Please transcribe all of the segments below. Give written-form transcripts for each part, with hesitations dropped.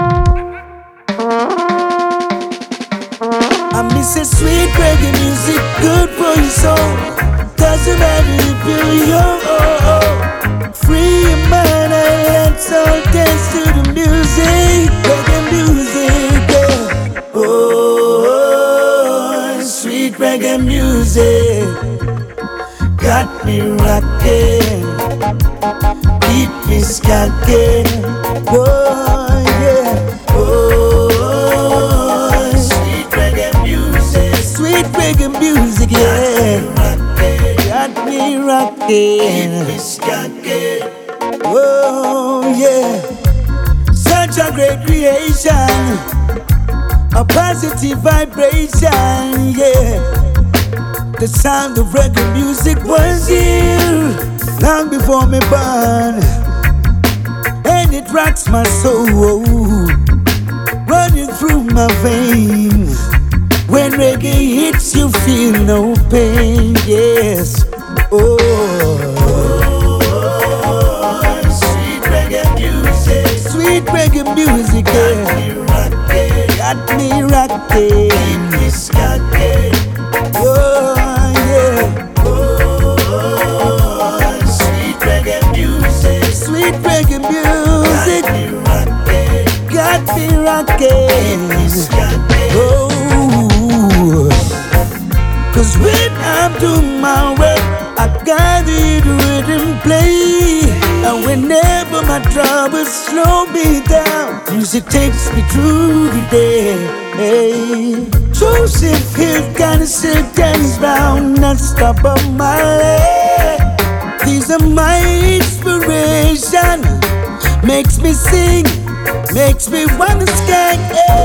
I miss a sweet reggae music, good for your soul. Doesn't matter if you're young or old. Free your mind and let's all dance to the music, reggae music, yeah. Oh, sweet reggae music got me rocking, keep me skanking. Oh yeah, oh, sweet reggae music, yeah. Got me rocking, keep me skanking. Oh yeah, such a great creation, a positive vibration, yeah. The sound of reggae music was here long before me born, and it rocks my soul, running through my veins. When reggae hits, you feel no pain, yes. Oh, sweet reggae music, yeah. Got me rocking, keep me skanking. Oh yeah, oh, sweet reggae music, got me rocking. Oh, 'cause when I'm doing my work, I got it rhythm play, and whenever my troubles slow me down, music takes me through the day. Hey. Joseph Hill kinda sit Dennis Brown, not stop on my leg. These are my inspiration, makes me sing, makes me wanna skank.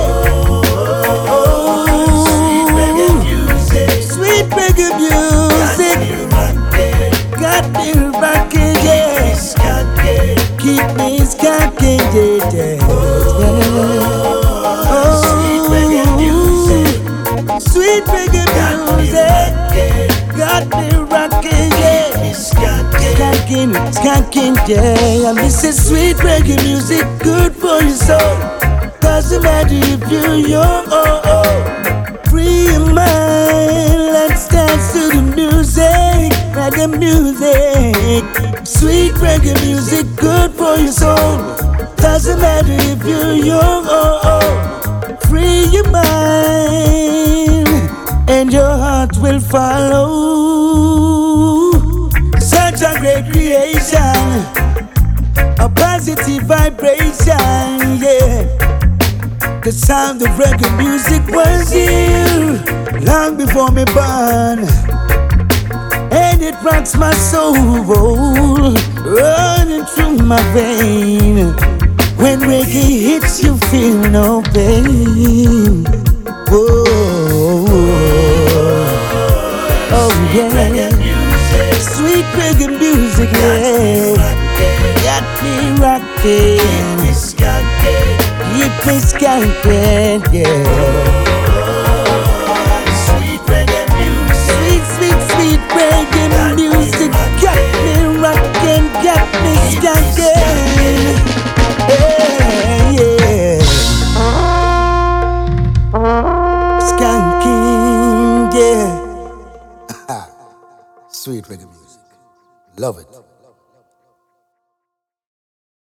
Oh, sweet reggae music, got me rocking, yeah. Keep me skanking, yeah. Sweet reggae music, got me rocking, yeah. Skanking, yeah. I miss a sweet reggae music, good for your soul. Doesn't matter if you're young or old. Free your mind, let's dance to the music, reggae music. Sweet reggae music, good for your soul. Doesn't matter if you're young or old. Free your mind, and your heart will follow. Such a great creation, a positive vibration, yeah. The sound of reggae music was here long before me born, and it rocks my soul, running through my vein. When reggae hits, you feel no pain. Whoa. Oh yeah, sweet reggae music, yeah. Got me rocking, keep me skanking, yeah. Sweet reggae music, sweet reggae music, got me rocking, got me skanking, yeah. Skanking, yeah. Sweet reggae music, love it.